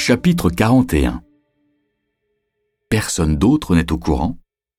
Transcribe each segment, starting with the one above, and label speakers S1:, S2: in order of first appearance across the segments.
S1: Chapitre 41. Personne d'autre n'est au courant.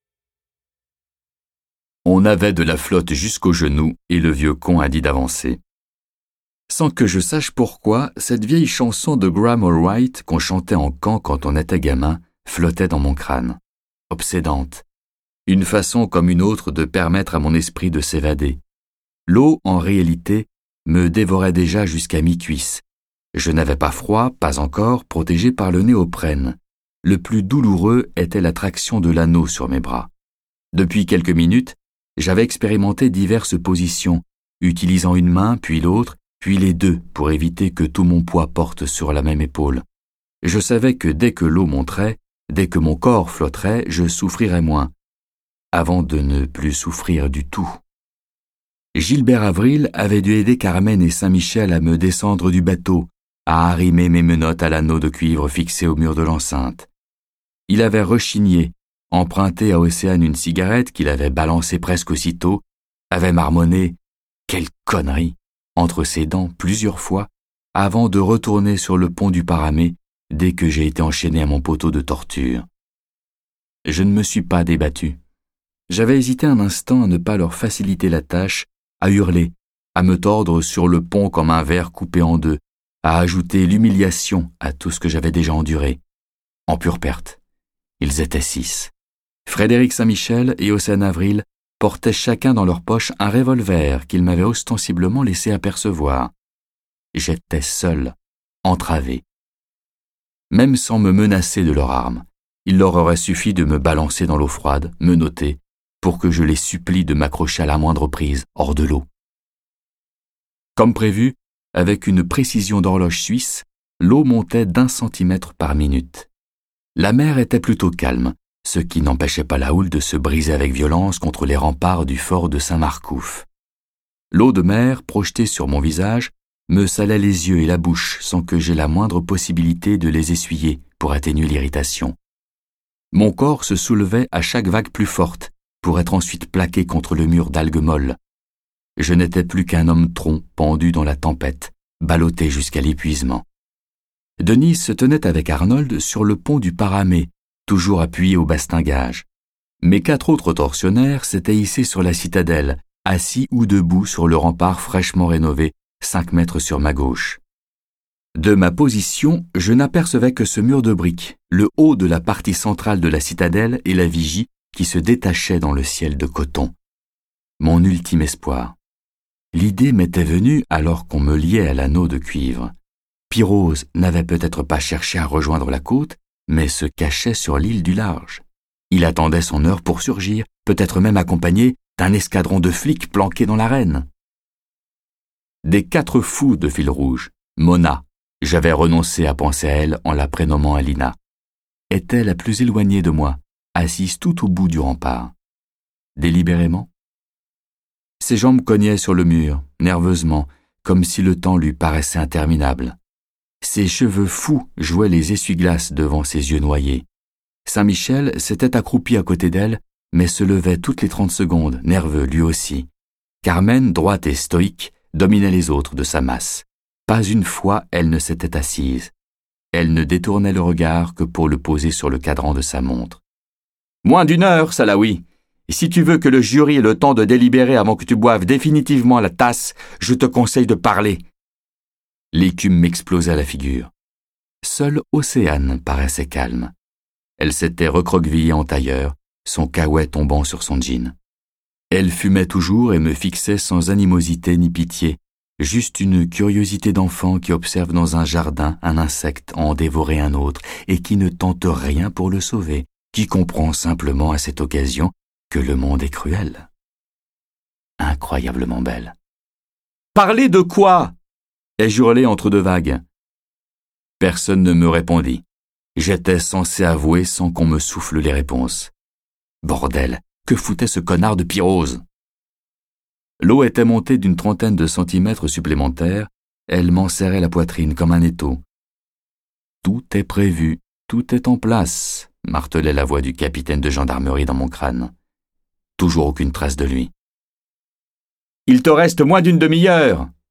S1: On avait de la flotte jusqu'aux genoux et le vieux con a dit d'avancer. Sans que je sache pourquoi, cette vieille chanson de Graham Allwright qu'on chantait en camp quand on était gamin flottait dans mon crâne, obsédante. Une façon comme une autre de permettre à mon esprit de s'évader. L'eau, en réalité, me dévorait déjà jusqu'à mi-cuisse. Je n'avais pas froid, pas encore, protégé par le néoprène. Le plus douloureux était l'attraction de l'anneau sur mes bras. Depuis quelques minutes, j'avais expérimenté diverses positions, utilisant une main, puis l'autre, puis les deux, pour éviter que tout mon poids porte sur la même épaule. Je savais que dès que l'eau monterait, dès que mon corps flotterait, je souffrirais moins, avant de ne plus souffrir du tout. Gilbert Avril avait dû aider Carmen et Saint-Michel à me descendre du bateau, à arrimer mes menottes à l'anneau de cuivre fixé au mur de l'enceinte. Il avait rechigné, emprunté à Océane une cigarette qu'il avait balancée presque aussitôt, avait marmonné « Quelle connerie !» entre ses dents plusieurs fois, avant de retourner sur le pont du Paramé dès que j'ai été enchaîné à mon poteau de torture. Je ne me suis pas débattu. J'avais hésité un instant à ne pas leur faciliter la tâche, à hurler, à me tordre sur le pont comme un ver coupé en deux, à ajouter l'humiliation à tout ce que j'avais déjà enduré. En pure perte. Ils étaient 6. Frédéric Saint-Michel et Océane Avril portaient chacun dans leur poche un revolver qu'ils m'avaient ostensiblement laissé apercevoir. J'étais seul, entravé. Même sans me menacer de leurs armes, il leur aurait suffi de me balancer dans l'eau froide, menotter, pour que je les supplie de m'accrocher à la moindre prise, hors de l'eau. Comme prévu, avec une précision d'horloge suisse, l'eau montait d'1 centimètre par minute. La mer était plutôt calme, ce qui n'empêchait pas la houle de se briser avec violence contre les remparts du fort de Saint-Marcouf. L'eau de mer, projetée sur mon visage, me salait les yeux et la bouche sans que j'aie la moindre possibilité de les essuyer pour atténuer l'irritation. Mon corps se soulevait à chaque vague plus forte pour être ensuite plaqué contre le mur d'algues molles. Je n'étais plus qu'un homme tronc pendu dans la tempête, ballotté jusqu'à l'épuisement. Denise se tenait avec Arnold sur le pont du Paramé, toujours appuyé au bastingage. Mes 4 autres tortionnaires s'étaient hissés sur la citadelle, assis ou debout sur le rempart fraîchement rénové, 5 mètres sur ma gauche. De ma position, je n'apercevais que ce mur de briques, le haut de la partie centrale de la citadelle et la vigie qui se détachait dans le ciel de coton. Mon ultime espoir. L'idée m'était venue alors qu'on me liait à l'anneau de cuivre. Pirose n'avait peut-être pas cherché à rejoindre la côte, mais se cachait sur l'île du Large. Il attendait son heure pour surgir, peut-être même accompagné d'un escadron de flics planqués dans l'arène. Des 4 fous de fil rouge, Mona, j'avais renoncé à penser à elle en la prénommant Alina, était la plus éloignée de moi, assise tout au bout du rempart. Délibérément. Ses jambes cognaient sur le mur, nerveusement, comme si le temps lui paraissait interminable. Ses cheveux fous jouaient les essuie-glaces devant ses yeux noyés. Saint-Michel s'était accroupi à côté d'elle, mais se levait toutes les 30 secondes, nerveux lui aussi. Carmen, droite et stoïque, dominait les autres de sa masse. Pas une fois elle ne s'était assise. Elle ne détournait le regard que pour le poser sur le cadran de sa montre. « Moins d'1 heure, Salaoui. Et si tu veux que le jury ait le temps de délibérer avant que tu boives définitivement la tasse, je te conseille de parler. » L'écume m'explosait à la figure. Seule Océane paraissait calme. Elle s'était recroquevillée en tailleur, son caouet tombant sur son jean. Elle fumait toujours et me fixait sans animosité ni pitié, juste une curiosité d'enfant qui observe dans un jardin un insecte en dévorer un autre et qui ne tente rien pour le sauver, qui comprend simplement à cette occasion que le monde est cruel. Incroyablement belle. « Parler de quoi ?» ai-je hurlé entre 2 vagues. Personne ne me répondit. J'étais censé avouer sans qu'on me souffle les réponses. Bordel, que foutait ce connard de Pirose? L'eau était montée d'1 trentaine de centimètres supplémentaires, elle m'en serrait la poitrine comme un étau. Tout est prévu, tout est en place, martelait la voix du capitaine de gendarmerie dans mon crâne. Toujours aucune trace de lui. « Il te reste moins d'1 demi-heure !»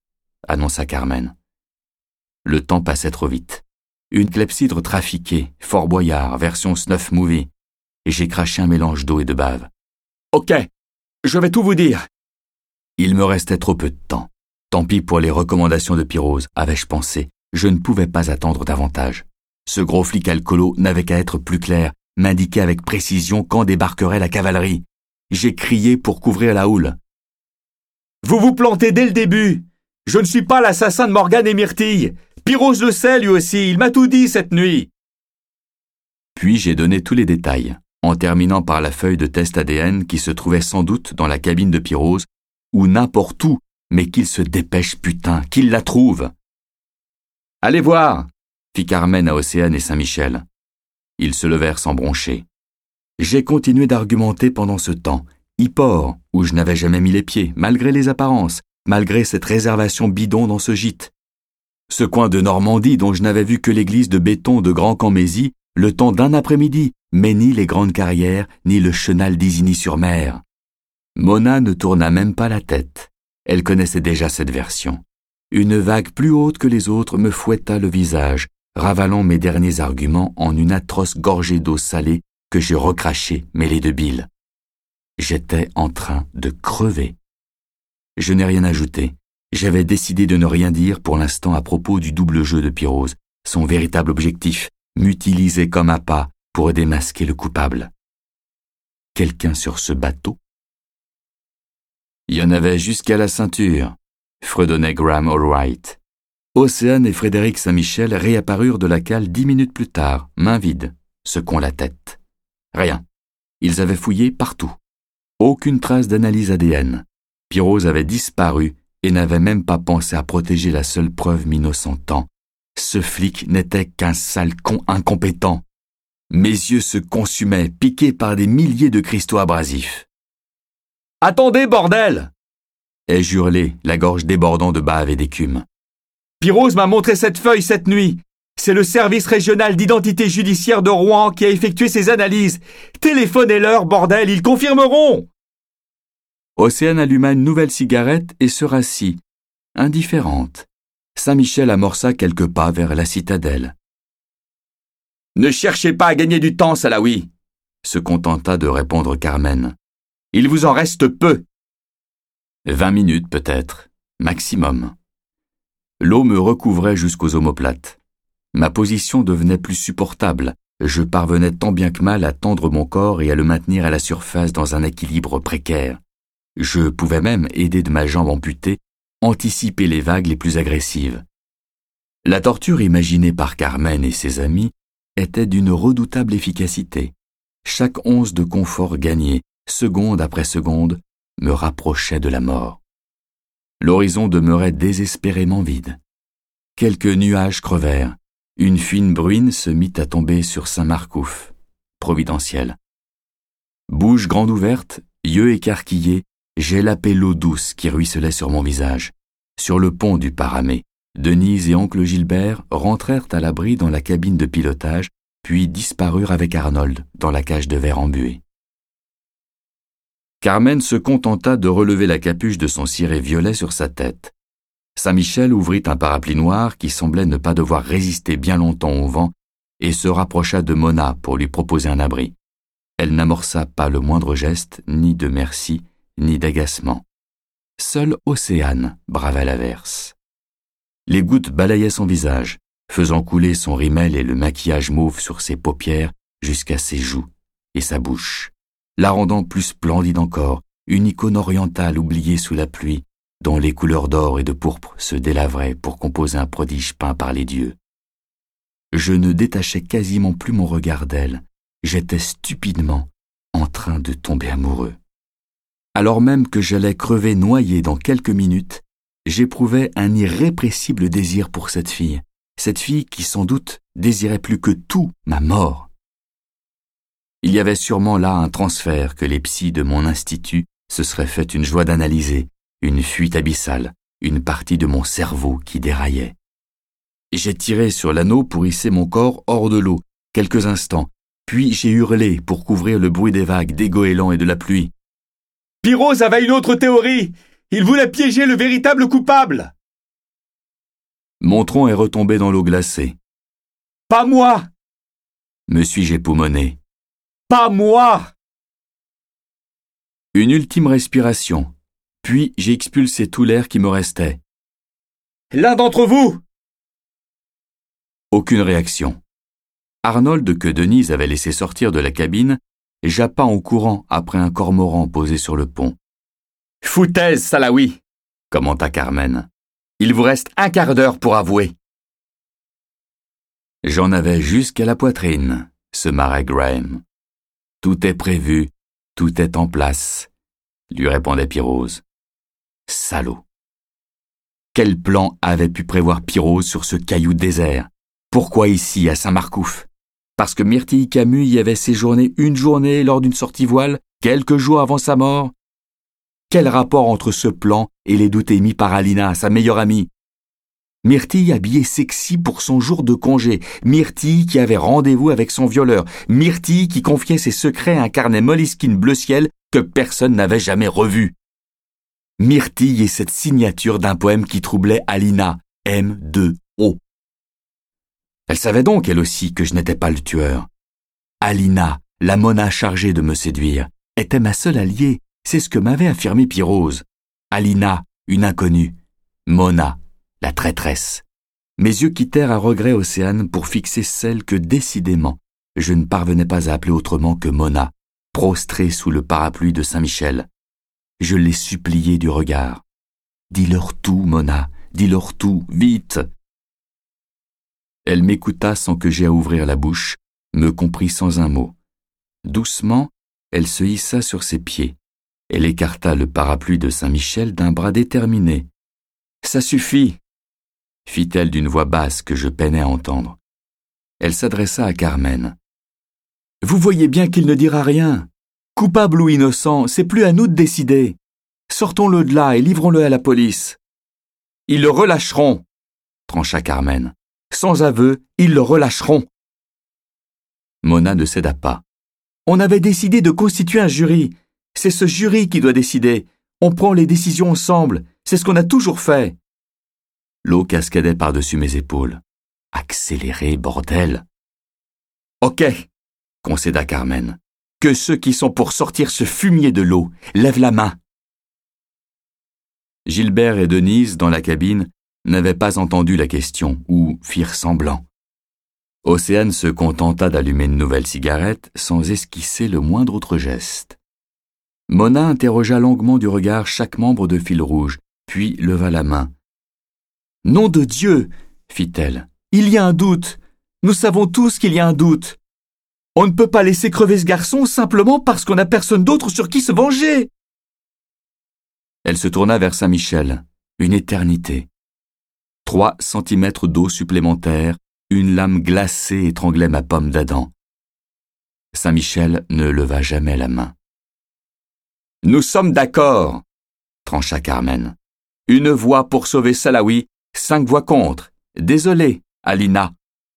S1: annonça Carmen. Le temps passait trop vite. Une clepsydre trafiquée, Fort Boyard, version snuff movie. Et j'ai craché un mélange d'eau et de bave. « Ok, je vais tout vous dire. » Il me restait trop peu de temps. Tant pis pour les recommandations de Pirose, avais-je pensé. Je ne pouvais pas attendre davantage. Ce gros flic alcoolo n'avait qu'à être plus clair, m'indiquer avec précision quand débarquerait la cavalerie. J'ai crié pour couvrir la houle. « Vous vous plantez dès le début. Je ne suis pas l'assassin de Morgane et Myrtille. Pirose le sait lui aussi, il m'a tout dit cette nuit. » Puis j'ai donné tous les détails, en terminant par la feuille de test ADN qui se trouvait sans doute dans la cabine de Pirose, ou n'importe où, mais qu'il se dépêche putain, qu'il la trouve. « Allez voir !» fit Carmen à Océane et Saint-Michel. Ils se levèrent sans broncher. J'ai continué d'argumenter pendant ce temps, Yport, où je n'avais jamais mis les pieds, malgré les apparences, malgré cette réservation bidon dans ce gîte. Ce coin de Normandie dont je n'avais vu que l'église de béton de Grand-Camésie le temps d'un après-midi, mais ni les grandes carrières, ni le chenal d'Isigny-sur-Mer. Mona ne tourna même pas la tête. Elle connaissait déjà cette version. Une vague plus haute que les autres me fouetta le visage, ravalant mes derniers arguments en une atroce gorgée d'eau salée que j'ai recrachée mêlée de bile. J'étais en train de crever. Je n'ai rien ajouté. J'avais décidé de ne rien dire pour l'instant à propos du double jeu de Pirose, son véritable objectif, m'utiliser comme appât pour démasquer le coupable. Quelqu'un sur ce bateau? Il y en avait jusqu'à la ceinture, fredonnait Graham Allwright. Océane et Frédéric Saint-Michel réapparurent de la cale 10 minutes plus tard, main vide, secouant la tête. Rien. Ils avaient fouillé partout. Aucune trace d'analyse ADN. Pirose avait disparu et n'avait même pas pensé à protéger la seule preuve m'innocentant. Ce flic n'était qu'un sale con incompétent. Mes yeux se consumaient, piqués par des milliers de cristaux abrasifs. « Attendez, bordel !» ai-je hurlé, la gorge débordant de bave et d'écume. « Pirose m'a montré cette feuille cette nuit. C'est le service régional d'identité judiciaire de Rouen qui a effectué ces analyses. Téléphonez-leur, bordel, ils confirmeront !» Océane alluma une nouvelle cigarette et se rassit, indifférente. Saint-Michel amorça quelques pas vers la citadelle. « Ne cherchez pas à gagner du temps, Salaoui !» se contenta de répondre Carmen. « Il vous en reste peu. » 20 minutes peut-être, maximum. L'eau me recouvrait jusqu'aux omoplates. Ma position devenait plus supportable. Je parvenais tant bien que mal à tendre mon corps et à le maintenir à la surface dans un équilibre précaire. Je pouvais même, aidé de ma jambe amputée, anticiper les vagues les plus agressives. La torture imaginée par Carmen et ses amis était d'une redoutable efficacité. Chaque once de confort gagné, seconde après seconde, me rapprochait de la mort. L'horizon demeurait désespérément vide. Quelques nuages crevèrent. Une fine bruine se mit à tomber sur Saint-Marcouf, providentiel. Bouche grande ouverte, yeux écarquillés, j'ai lapé l'eau douce qui ruisselait sur mon visage. Sur le pont du Paramé, Denise et oncle Gilbert rentrèrent à l'abri dans la cabine de pilotage, puis disparurent avec Arnold dans la cage de verre embuée. Carmen se contenta de relever la capuche de son ciré violet sur sa tête. Saint-Michel ouvrit un parapluie noir qui semblait ne pas devoir résister bien longtemps au vent et se rapprocha de Mona pour lui proposer un abri. Elle n'amorça pas le moindre geste, ni de merci, ni d'agacement. Seule Océane bravait l'averse. Les gouttes balayaient son visage, faisant couler son rimel et le maquillage mauve sur ses paupières jusqu'à ses joues et sa bouche, la rendant plus splendide encore, une icône orientale oubliée sous la pluie, dont les couleurs d'or et de pourpre se délaveraient pour composer un prodige peint par les dieux. Je ne détachais quasiment plus mon regard d'elle, j'étais stupidement en train de tomber amoureux. Alors même que j'allais crever noyé dans quelques minutes, j'éprouvais un irrépressible désir pour cette fille qui sans doute désirait plus que tout ma mort. Il y avait sûrement là un transfert que les psys de mon institut se seraient fait une joie d'analyser, une fuite abyssale, une partie de mon cerveau qui déraillait. J'ai tiré sur l'anneau pour hisser mon corps hors de l'eau, quelques instants, puis j'ai hurlé pour couvrir le bruit des vagues, des goélands et de la pluie. Pirose avait une autre théorie. Il voulait piéger le véritable coupable. Mon tronc est retombé dans l'eau glacée.
S2: Pas moi!
S1: Me suis-je époumoné.
S2: Pas moi!
S1: Une ultime respiration, puis j'ai expulsé tout l'air qui me restait.
S2: L'un d'entre vous!
S1: Aucune réaction. Arnold, que Denise avait laissé sortir de la cabine, jappa en courant après un cormoran posé sur le pont.
S2: « Foutaise, Salaoui !»
S1: commenta Carmen.
S2: « Il vous reste un quart d'heure pour avouer. »
S1: J'en avais jusqu'à la poitrine, se marrait Graham. Tout est prévu, tout est en place, lui répondait Pirose. Salaud. Quel plan avait pu prévoir Pirose sur ce caillou désert? Pourquoi ici, à Saint-Marcouf? Parce que Myrtille Camus y avait séjourné une journée lors d'une sortie voile, quelques jours avant sa mort? Quel rapport entre ce plan et les doutes émis par Alina, sa meilleure amie? Myrtille habillée sexy pour son jour de congé, Myrtille qui avait rendez-vous avec son violeur, Myrtille qui confiait ses secrets à un carnet Moleskine bleu ciel que personne n'avait jamais revu. Myrtille et cette signature d'un poème qui troublait Alina, M2O. Elle savait donc, elle aussi, que je n'étais pas le tueur. Alina, la Mona chargée de me séduire, était ma seule alliée, c'est ce que m'avait affirmé Pirose. Alina, une inconnue. Mona, la traîtresse. Mes yeux quittèrent à regret Océane pour fixer celle que, décidément, je ne parvenais pas à appeler autrement que Mona, prostrée sous le parapluie de Saint-Michel. Je l'ai suppliée du regard. « Dis-leur tout, Mona, dis-leur tout, vite !» Elle m'écouta sans que j'aie à ouvrir la bouche, me comprit sans un mot. Doucement, elle se hissa sur ses pieds. Elle écarta le parapluie de Saint-Michel d'un bras déterminé. « Ça suffit !» fit-elle d'une voix basse que je peinais à entendre. Elle s'adressa à Carmen. « Vous voyez bien qu'il ne dira rien. Coupable ou innocent, c'est plus à nous de décider. Sortons-le de là et livrons-le à la police. »« Ils le relâcheront !» trancha Carmen. « Sans aveu, ils le relâcheront. » Mona ne céda pas. « On avait décidé de constituer un jury. C'est ce jury qui doit décider. On prend les décisions ensemble. C'est ce qu'on a toujours fait. » L'eau cascadait par-dessus mes épaules. « Accéléré, bordel !»« Ok, » concéda Carmen. « Que ceux qui sont pour sortir ce fumier de l'eau lèvent la main. » Gilbert et Denise, dans la cabine, n'avaient pas entendu la question ou firent semblant. Océane se contenta d'allumer une nouvelle cigarette sans esquisser le moindre autre geste. Mona interrogea longuement du regard chaque membre de Fil Rouge, puis leva la main. « Nom de Dieu !» fit-elle. « Il y a un doute. Nous savons tous qu'il y a un doute. On ne peut pas laisser crever ce garçon simplement parce qu'on n'a personne d'autre sur qui se venger. » Elle se tourna vers Saint-Michel. Une éternité. 3 centimètres d'eau supplémentaire, une lame glacée étranglait ma pomme d'Adam. Saint-Michel ne leva jamais la main. « Nous sommes d'accord, » trancha Carmen. « Une voix pour sauver Salaoui, 5 voix contre. Désolé, Alina. »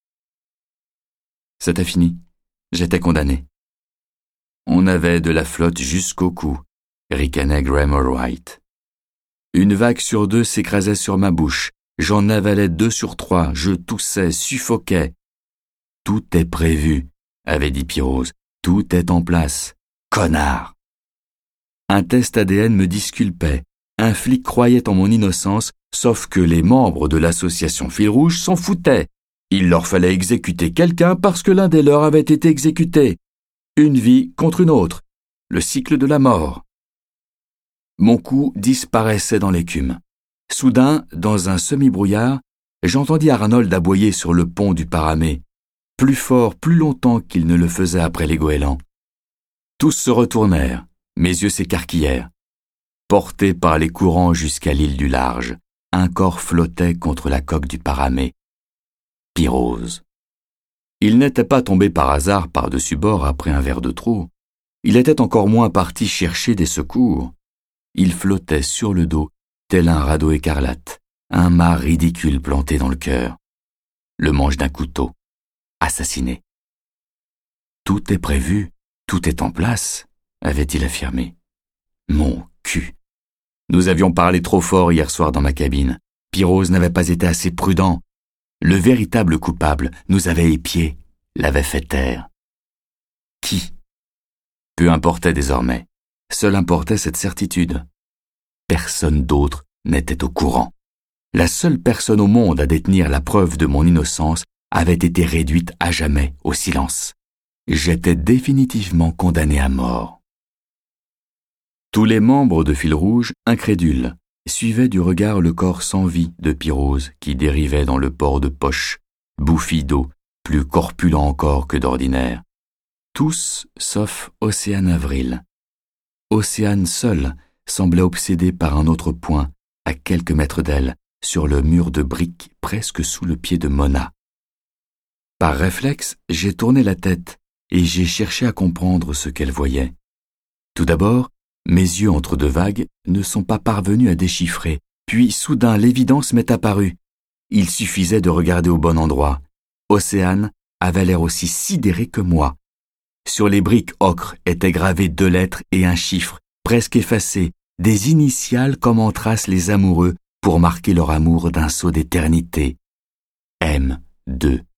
S1: C'était fini. J'étais condamné. On avait de la flotte jusqu'au cou, ricanait Graham White. Une vague sur 2 s'écrasait sur ma bouche. J'en avalais 2 sur 3. Je toussais, suffoquais. « Tout est prévu, » avait dit Pirose. « Tout est en place. Connard !» Un test ADN me disculpait. Un flic croyait en mon innocence, sauf que les membres de l'association Fil Rouge s'en foutaient. Il leur fallait exécuter quelqu'un parce que l'un des leurs avait été exécuté. Une vie contre une autre. Le cycle de la mort. Mon cou disparaissait dans l'écume. Soudain, dans un semi-brouillard, j'entendis Arnold aboyer sur le pont du Paramé, plus fort, plus longtemps qu'il ne le faisait après les goélands. Tous se retournèrent, mes yeux s'écarquillèrent. Porté par les courants jusqu'à l'île du Large, un corps flottait contre la coque du Paramé. Pirose. Il n'était pas tombé par hasard par-dessus bord après un verre de trop. Il était encore moins parti chercher des secours. Il flottait sur le dos, tel un radeau écarlate, un mât ridicule planté dans le cœur. Le manche d'un couteau. Assassiné. « Tout est prévu, tout est en place », avait-il affirmé. Mon cul. Nous avions parlé trop fort hier soir dans ma cabine. Pirose n'avait pas été assez prudent. le véritable coupable, nous avait épiés, l'avait fait taire. Qui? Peu importait désormais. Seule importait cette certitude. Personne d'autre n'était au courant. La seule personne au monde à détenir la preuve de mon innocence avait été réduite à jamais au silence. J'étais définitivement condamné à mort. Tous les membres de Fil Rouge, incrédules, suivaient du regard le corps sans vie de Pirose qui dérivait dans le port de Poche, bouffi d'eau, plus corpulent encore que d'ordinaire. Tous, sauf Océane Avril. Océane seule semblait obsédée par un autre point, à quelques mètres d'elle, sur le mur de briques presque sous le pied de Mona. Par réflexe, j'ai tourné la tête et j'ai cherché à comprendre ce qu'elle voyait. Tout d'abord, mes yeux entre deux vagues ne sont pas parvenus à déchiffrer, puis soudain l'évidence m'est apparue. Il suffisait de regarder au bon endroit. Océane avait l'air aussi sidérée que moi. Sur les briques ocre étaient gravées 2 lettres et un chiffre, presque effacés, des initiales comme en tracent les amoureux pour marquer leur amour d'un saut d'éternité. M2.